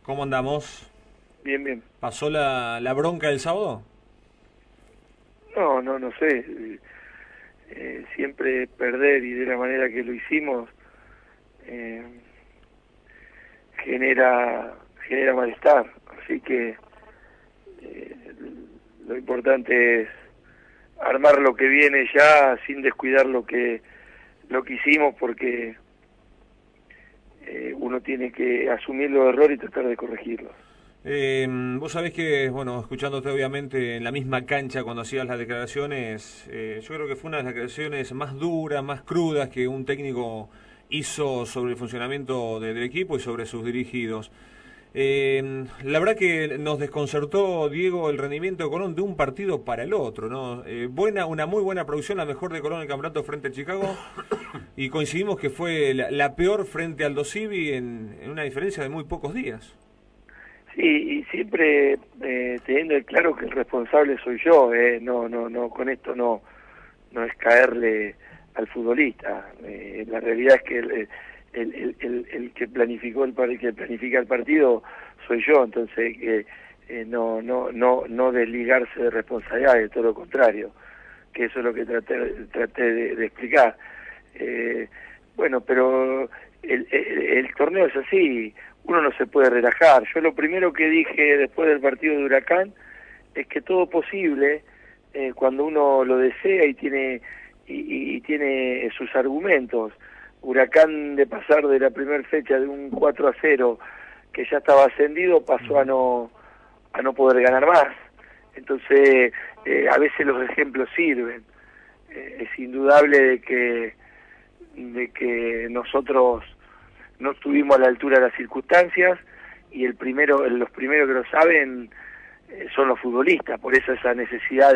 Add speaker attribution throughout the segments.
Speaker 1: ¿Cómo andamos?
Speaker 2: Bien, bien.
Speaker 1: ¿Pasó la bronca del sábado?
Speaker 2: No sé. Siempre perder y de la manera que lo hicimos eh, genera malestar. Así que eh, lo importante es armar lo que viene ya sin descuidar lo que hicimos, porque uno tiene que asumir los errores y tratar de corregirlos.
Speaker 1: Vos sabés que, bueno, escuchándote obviamente en la misma cancha cuando hacías las declaraciones, yo creo que fue una de las declaraciones más duras, más crudas que un técnico hizo sobre el funcionamiento del equipo y sobre sus dirigidos. La verdad que nos desconcertó, Diego, el rendimiento de Colón de un partido para el otro, ¿no? Una muy buena producción, la mejor de Colón en el campeonato frente a Chicago, y coincidimos que fue la peor frente al Aldo Civi en una diferencia de muy pocos días.
Speaker 2: Sí, y siempre teniendo en claro que el responsable soy yo. No, con esto no es caerle al futbolista. La realidad es que el que planificó el que planifica el partido soy yo. Entonces no desligarse de responsabilidades, todo lo contrario, que eso es lo que traté de explicar. Bueno, pero el torneo es así, uno no se puede relajar. Yo lo primero que dije después del partido de Huracán es que todo posible, cuando uno lo desea y tiene sus argumentos. Huracán, de pasar de la primera fecha de un 4-0 que ya estaba ascendido, pasó a no poder ganar más. Entonces a veces los ejemplos sirven. Es indudable de que nosotros no estuvimos a la altura de las circunstancias, y los primeros que lo saben son los futbolistas. Por eso esa necesidad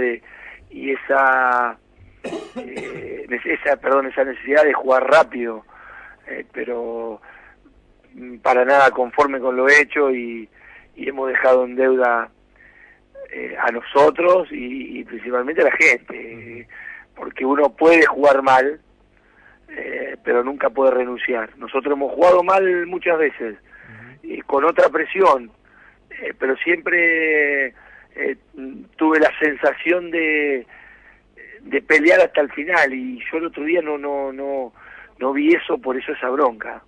Speaker 2: esa necesidad de jugar rápido, pero para nada conforme con lo hecho, y hemos dejado en deuda a nosotros y principalmente a la gente, porque uno puede jugar mal, pero nunca puede renunciar. Nosotros hemos jugado mal muchas veces, con otra presión, pero siempre tuve la sensación de pelear hasta el final, y yo el otro día no vi eso, por eso esa bronca.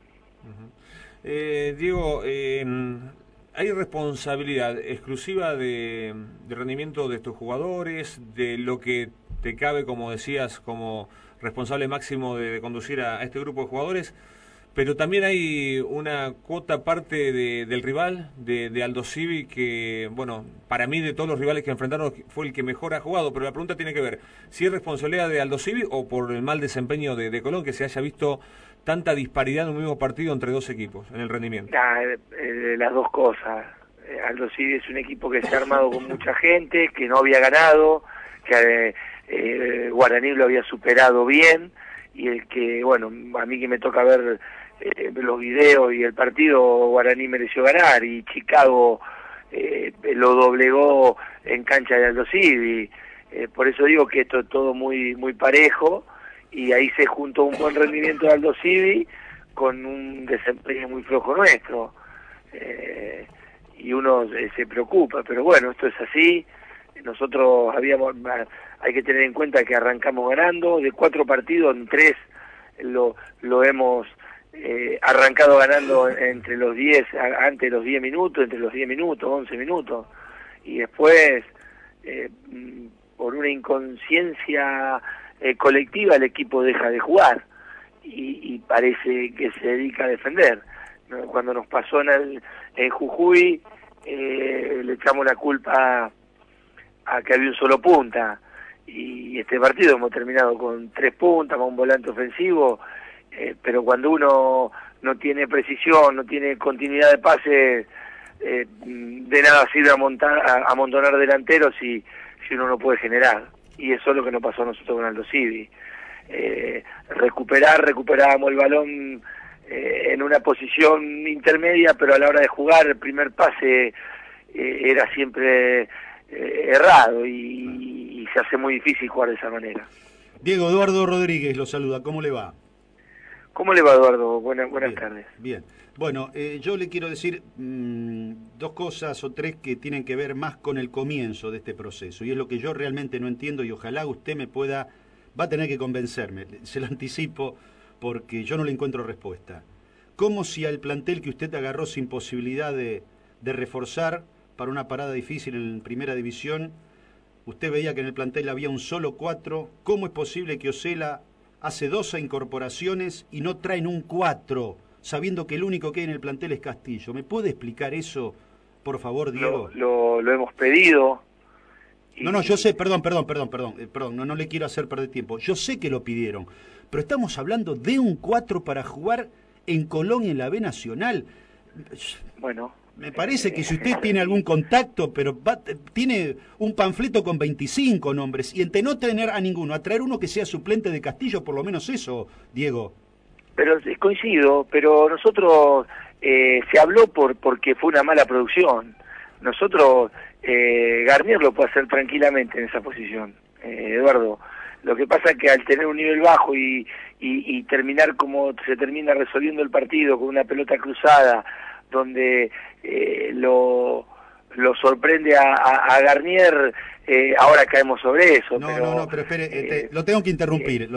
Speaker 1: Diego, ¿hay responsabilidad exclusiva de rendimiento de tus jugadores, de lo que te cabe, como decías, como responsable máximo de conducir a este grupo de jugadores? Pero también hay una cuota parte del rival, de Aldo Civi, que, bueno, para mí de todos los rivales que enfrentaron fue el que mejor ha jugado, pero la pregunta tiene que ver si es responsabilidad de Aldo Civi o por el mal desempeño de Colón, que se haya visto tanta disparidad en un mismo partido entre dos equipos en el rendimiento.
Speaker 2: Las dos cosas. Aldo Civi es un equipo que se ha armado con mucha gente, que no había ganado, que Guaraní lo había superado bien, y el que, bueno, a mí que me toca ver los videos y el partido, Guaraní mereció ganar, y Chicago lo doblegó en cancha de Aldo Civi. Por eso digo que esto es todo muy muy parejo, y ahí se juntó un buen rendimiento de Aldo Civi con un desempeño muy flojo nuestro, y uno se preocupa, pero bueno, esto es así. Nosotros hay que tener en cuenta que arrancamos ganando, de 4 partidos en 3 lo hemos arrancado ganando entre los 10, antes de los 10 minutos, entre los 10 minutos, 11 minutos, y después por una inconsciencia colectiva el equipo deja de jugar, y parece que se dedica a defender, ¿no? Cuando nos pasó en Jujuy, le echamos la culpa a que había un solo punta, y este partido hemos terminado con 3 puntas, con un volante ofensivo, pero cuando uno no tiene precisión, no tiene continuidad de pase, de nada sirve amontonar delanteros si uno no puede generar, y eso es lo que nos pasó a nosotros con Aldo Civi. Recuperábamos el balón en una posición intermedia, pero a la hora de jugar el primer pase era siempre errado, y se hace muy difícil jugar de esa manera.
Speaker 3: Diego, Eduardo Rodríguez lo saluda, ¿cómo le va?
Speaker 2: ¿Cómo le va, Eduardo? Buenas
Speaker 3: Bien,
Speaker 2: tardes.
Speaker 3: bien. Bueno, yo le quiero decir dos cosas o tres que tienen que ver más con el comienzo de este proceso, y es lo que yo realmente no entiendo, y ojalá usted va a tener que convencerme, se lo anticipo, porque yo no le encuentro respuesta. ¿Cómo si al plantel que usted agarró sin posibilidad de reforzar para una parada difícil en primera división, usted veía que en el plantel había un solo 4? ¿Cómo es posible que Osela hace 12 incorporaciones y no traen un 4, sabiendo que el único que hay en el plantel es Castillo? ¿Me puede explicar eso, por favor, Diego?
Speaker 2: Lo hemos pedido.
Speaker 3: No, yo sé, perdón, no le quiero hacer perder tiempo. Yo sé que lo pidieron, pero estamos hablando de un 4 para jugar en Colón y en la B Nacional.
Speaker 2: Bueno,
Speaker 3: me parece que si usted tiene algún contacto, pero tiene un panfleto con 25 nombres, y entre no tener a ninguno, a traer uno que sea suplente de Castillo, por lo menos eso, Diego.
Speaker 2: Pero coincido, pero nosotros se habló porque fue una mala producción. Nosotros, Garnier lo puede hacer tranquilamente en esa posición, Eduardo. Lo que pasa es que al tener un nivel bajo y terminar como se termina resolviendo el partido con una pelota cruzada, donde lo sorprende a Garnier, ahora caemos sobre eso.
Speaker 3: No, pero espere, lo tengo que interrumpir.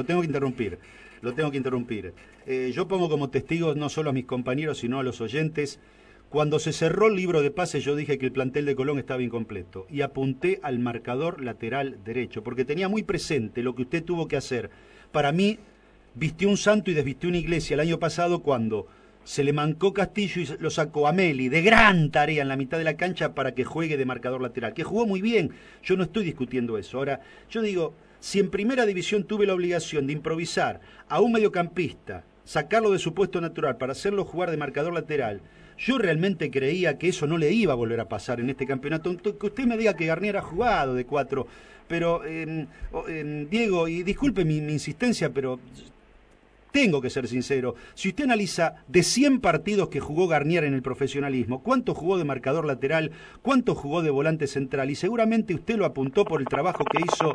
Speaker 3: Yo pongo como testigos no solo a mis compañeros, sino a los oyentes. Cuando se cerró el libro de pases, yo dije que el plantel de Colón estaba incompleto y apunté al marcador lateral derecho, porque tenía muy presente lo que usted tuvo que hacer. Para mí, vistió un santo y desvistió una iglesia el año pasado cuando se le mancó Castillo y lo sacó a Meli de gran tarea en la mitad de la cancha para que juegue de marcador lateral, que jugó muy bien. Yo no estoy discutiendo eso. Ahora, yo digo, si en primera división tuve la obligación de improvisar a un mediocampista, sacarlo de su puesto natural para hacerlo jugar de marcador lateral, yo realmente creía que eso no le iba a volver a pasar en este campeonato. Que usted me diga que Garnier ha jugado de 4, pero Diego, y disculpe mi insistencia, pero tengo que ser sincero. Si usted analiza de 100 partidos que jugó Garnier en el profesionalismo, ¿cuánto jugó de marcador lateral? ¿Cuánto jugó de volante central? Y seguramente usted lo apuntó por el trabajo que hizo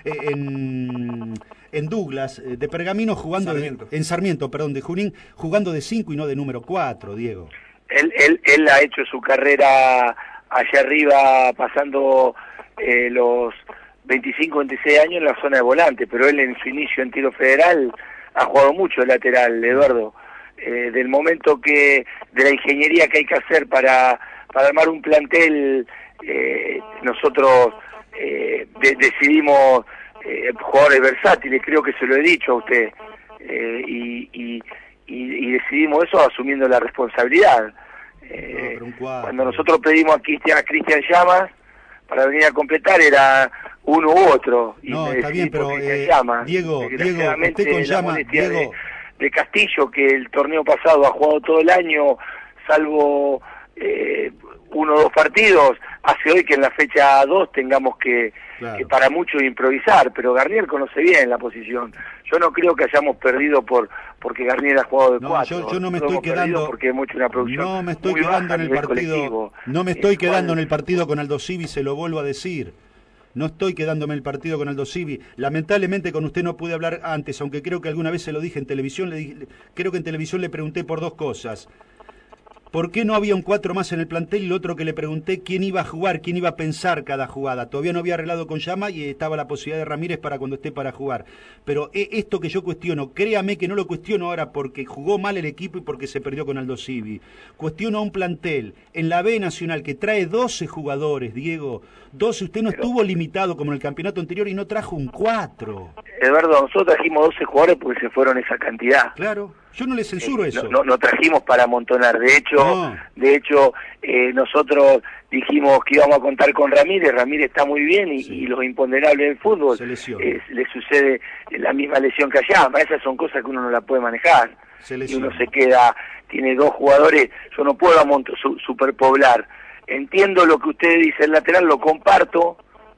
Speaker 3: en Douglas, de Pergamino, jugando en Sarmiento, de Junín, jugando de 5 y no de número 4, Diego.
Speaker 2: Él ha hecho su carrera allá arriba, pasando los 25, 26 años en la zona de volante, pero él en su inicio en tiro federal ha jugado mucho de lateral, Eduardo. Del momento de la ingeniería que hay que hacer para armar un plantel, nosotros decidimos jugadores versátiles, creo que se lo he dicho a usted, y decidimos eso asumiendo la responsabilidad. Cuando nosotros pedimos a Cristian Llamas para venir a completar, era uno u otro. Y
Speaker 3: no, está bien, pero Diego,
Speaker 2: usted
Speaker 3: con Llamas,
Speaker 2: Diego, de Castillo, que el torneo pasado ha jugado todo el año, salvo 1 o 2 partidos, hace hoy que en la fecha 2 tengamos que para mucho improvisar, pero Garnier conoce bien la posición. Yo no creo que hayamos perdido porque Garnier ha jugado de 4.
Speaker 3: Yo no me estoy quedando
Speaker 2: porque hemos hecho una producción.
Speaker 3: No me estoy quedando en el partido. No me estoy quedando en el partido con Aldo Civi, se lo vuelvo a decir. No estoy quedándome en el partido con Aldo Civi. Lamentablemente con usted no pude hablar antes, aunque creo que alguna vez se lo dije en televisión. Creo que en televisión le pregunté por 2 cosas. ¿Por qué no había un 4 más en el plantel? Y lo otro que le pregunté, ¿quién iba a jugar? ¿Quién iba a pensar cada jugada? Todavía no había arreglado con Llama y estaba la posibilidad de Ramírez para cuando esté para jugar. Pero esto que yo cuestiono, créame que no lo cuestiono ahora porque jugó mal el equipo y porque se perdió con Aldo Civi. Cuestiono a un plantel en la B Nacional que trae 12 jugadores, Diego. 12, usted no estuvo limitado como en el campeonato anterior y no trajo un 4.
Speaker 2: Eduardo, nosotros trajimos 12 jugadores porque se fueron esa cantidad.
Speaker 3: Claro. Yo no le censuro eso.
Speaker 2: No trajimos para amontonar. De hecho, nosotros dijimos que íbamos a contar con Ramírez. Ramírez está muy bien y los imponderables del fútbol le sucede la misma lesión que allá. Esas son cosas que uno no la puede manejar. Y uno se queda, tiene 2 jugadores. Yo no puedo superpoblar. Entiendo lo que usted dice, el lateral lo comparto.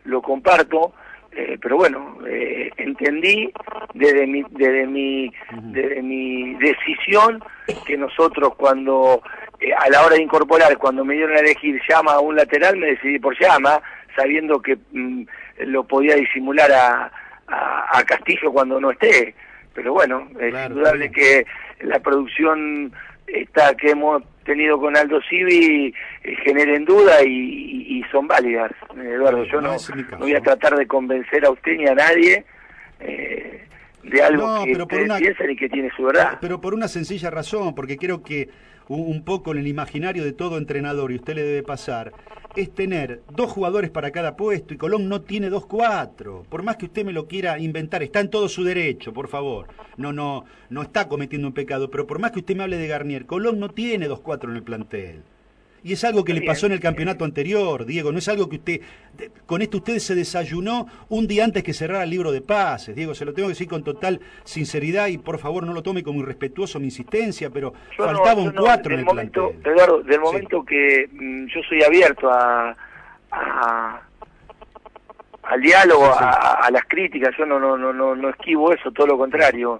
Speaker 2: Pero bueno, entendí desde mi decisión que nosotros cuando a la hora de incorporar, cuando me dieron a elegir Llama a un lateral, me decidí por Llama, sabiendo que lo podía disimular a Castillo cuando no esté. Pero bueno, es indudable que la producción esta que hemos tenido con Aldo Civi generen duda y son válidas, Eduardo. Yo no voy a tratar de convencer a usted ni a nadie de algo que ustedes piensan y que tiene su verdad.
Speaker 3: Pero por una sencilla razón, porque creo que un poco en el imaginario de todo entrenador, y usted le debe pasar, es tener 2 jugadores para cada puesto, y Colón no tiene 2-4. Por más que usted me lo quiera inventar, está en todo su derecho, por favor. No está cometiendo un pecado, pero por más que usted me hable de Garnier, Colón no tiene 2-4 en el plantel. Y es algo que le pasó en el campeonato anterior, Diego, no es algo que usted, con esto usted se desayunó un día antes que cerrara el libro de pases, Diego, se lo tengo que decir con total sinceridad y por favor no lo tome como irrespetuoso mi insistencia, pero faltaba un 4 en el plantel.
Speaker 2: Eduardo, del momento que yo soy abierto al diálogo, a las críticas, yo no esquivo eso, todo lo contrario.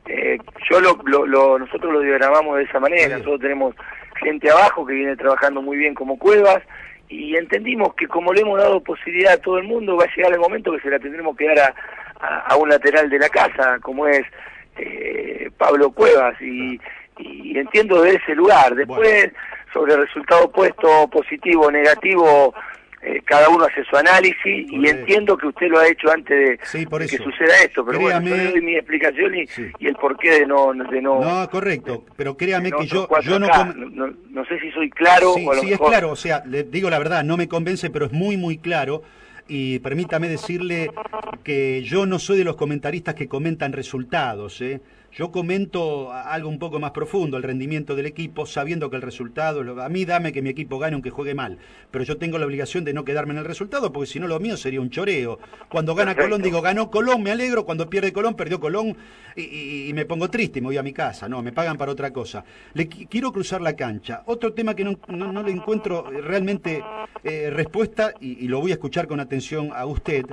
Speaker 2: Nosotros lo diagramamos de esa manera, nosotros tenemos gente abajo que viene trabajando muy bien como Cuevas y entendimos que como le hemos dado posibilidad a todo el mundo, va a llegar el momento que se la tendremos que dar a un lateral de la casa, como es Pablo Cuevas, y entiendo de ese lugar. Después, sobre el resultado opuesto, positivo o negativo, cada uno hace su análisis y entiendo que usted lo ha hecho antes de que suceda esto, pero créame, bueno, yo le doy mi explicación y el porqué de no...
Speaker 3: No, correcto, pero créame que yo
Speaker 2: no sé si soy claro.
Speaker 3: Sí, es claro, o sea, le digo la verdad, no me convence, pero es muy, muy claro. Y permítame decirle que yo no soy de los comentaristas que comentan resultados, Yo comento algo un poco más profundo, el rendimiento del equipo, sabiendo que el resultado, a mí dame que mi equipo gane aunque juegue mal, pero yo tengo la obligación de no quedarme en el resultado, porque si no lo mío sería un choreo. Cuando gana Colón digo, ganó Colón, me alegro, cuando pierde Colón, perdió Colón, y me pongo triste y me voy a mi casa, no, me pagan para otra cosa. Quiero cruzar la cancha. Otro tema que no le encuentro realmente respuesta, y lo voy a escuchar con atención a usted.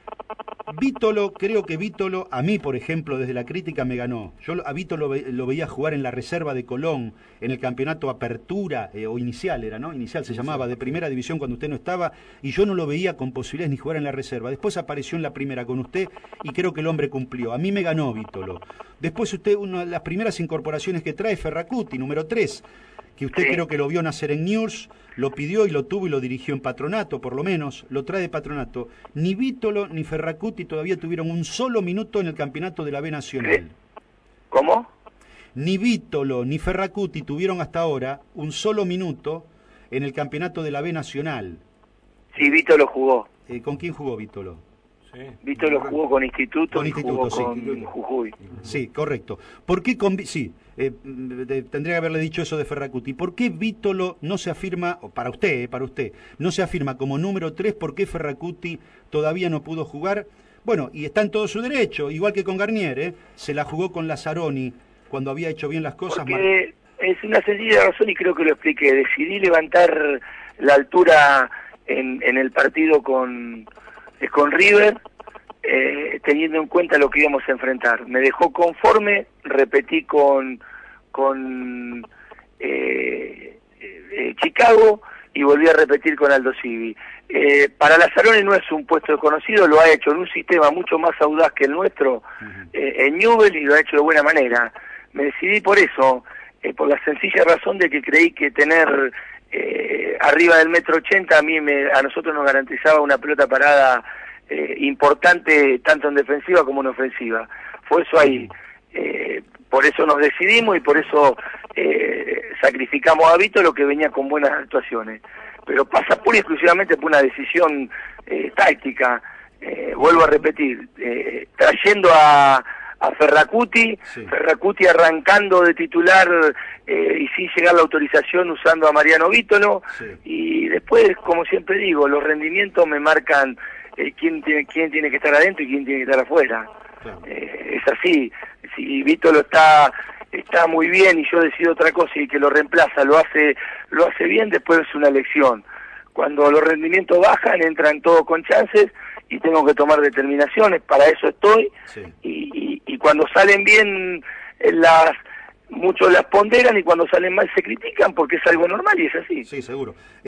Speaker 3: Vítolo, creo que Vítolo, a mí por ejemplo, desde la crítica me ganó. Yo a Vítolo lo veía jugar en la reserva de Colón, en el campeonato Apertura, o Inicial era, ¿no? Inicial se llamaba, de primera división cuando usted no estaba, y yo no lo veía con posibilidades ni jugar en la reserva. Después apareció en la primera con usted, y creo que el hombre cumplió. A mí me ganó Vítolo. Después usted, una de las primeras incorporaciones que trae, Ferracuti, número 3, que usted creo que lo vio nacer en News, lo pidió y lo tuvo y lo dirigió en Patronato, por lo menos, lo trae de Patronato. Ni Vítolo ni Ferracuti todavía tuvieron un solo minuto en el campeonato de la B Nacional.
Speaker 2: ¿Cómo?
Speaker 3: Ni Vítolo ni Ferracuti tuvieron hasta ahora un solo minuto en el campeonato de la B Nacional.
Speaker 2: Sí, Vítolo jugó.
Speaker 3: ¿Con quién jugó Vítolo?
Speaker 2: Sí. Vítolo jugó con Instituto y jugó con Jujuy.
Speaker 3: Sí, correcto. ¿Por qué tendría que haberle dicho eso de Ferracuti. ¿Por qué Vítolo no se afirma, o para usted, no se afirma como número 3? ¿Por qué Ferracuti todavía no pudo jugar? Bueno, y está en todo su derecho, igual que con Garnier, se la jugó con Lazzaroni cuando había hecho bien las cosas.
Speaker 2: Porque es una sencilla razón y creo que lo expliqué. Decidí levantar la altura en el partido con River, teniendo en cuenta lo que íbamos a enfrentar. Me dejó conforme, repetí con Chicago y volví a repetir con Aldo Civi. Para Lazzaroni no es un puesto desconocido, lo ha hecho en un sistema mucho más audaz que el nuestro, en Newell, y lo ha hecho de buena manera. Me decidí por eso, por la sencilla razón de que creí que tener arriba del 1,80 m a nosotros nos garantizaba una pelota parada importante tanto en defensiva como en ofensiva. Fue eso ahí. Por eso nos decidimos y por eso sacrificamos a Vítolo, que venía con buenas actuaciones. Pero pasa pura y exclusivamente por una decisión táctica. Vuelvo a repetir, trayendo a Ferracuti, Ferracuti arrancando de titular y sin llegar la autorización usando a Mariano Vítolo, y después, como siempre digo, los rendimientos me marcan quién tiene que estar adentro y quién tiene que estar afuera. Es así. Si Vítolo está muy bien y yo decido otra cosa y que lo reemplaza lo hace bien, después es una elección. Cuando los rendimientos bajan, entran todos con chances y tengo que tomar determinaciones, para eso estoy, y cuando salen bien muchos las ponderan y cuando salen mal se critican porque es algo normal y es así.
Speaker 3: Sí, seguro.